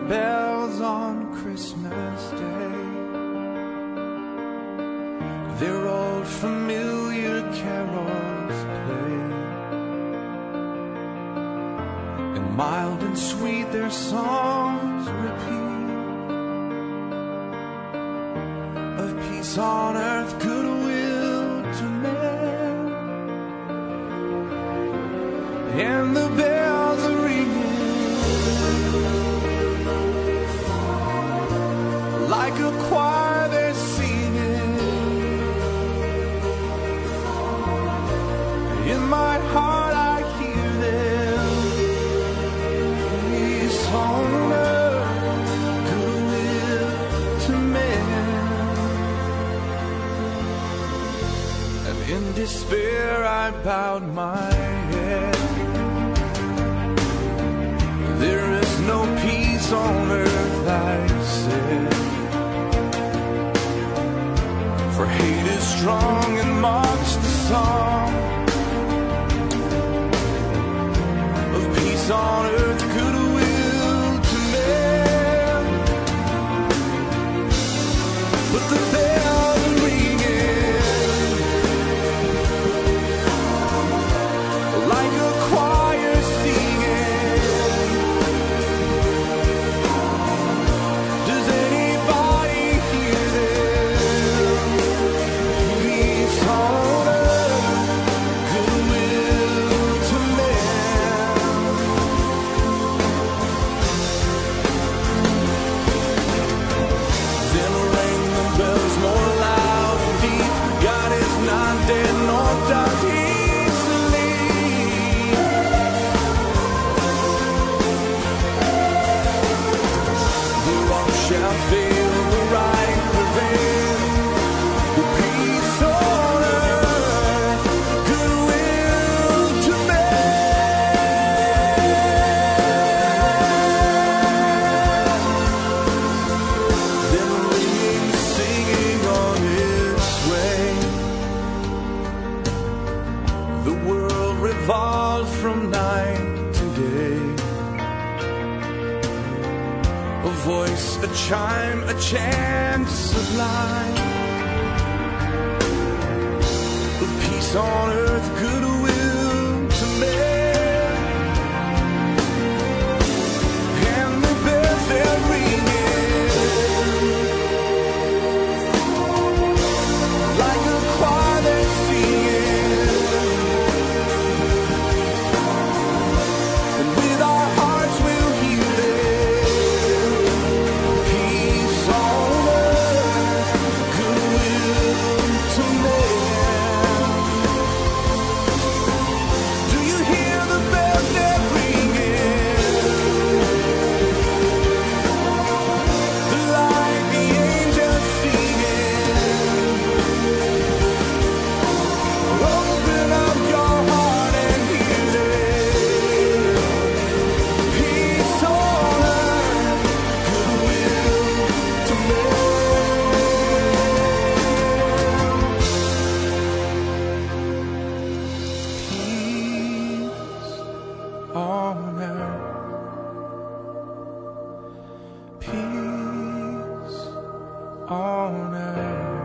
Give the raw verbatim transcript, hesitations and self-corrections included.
bells on Christmas Day. Their old familiar carols play, and mild and sweet their songs repeat, of peace on earth, goodwill to men. And the bells are ringing like a choir, they're singing. In my heart I hear them. Peace on earth, goodwill to men. And in despair I bowed my head. There is no peace on earth, I said, for hate is strong and mocks the song of peace on earth, goodwill to men. But the bells are ringing like a choir singing. Does anybody hear them? Peace on earth, goodwill to men. Then rang the bells more loud and deep. God is not dead, nor does he sleep. The wrong shall fail, the right prevail. Peace on earth, goodwill to men. Then ringing, singing on its way. The world revolved from night to day. A voice, a chime, a chant sublime of peace on earth, goodwill to men. And the bells they're ringing like a choir that's singing. And with our hearts we'll hear them. Peace on earth, goodwill to men. Do you hear the bells they're ringing? Like the angels singing. Open up your heart and hear them. Peace on earth, goodwill to men. Peace on earth. Peace on earth.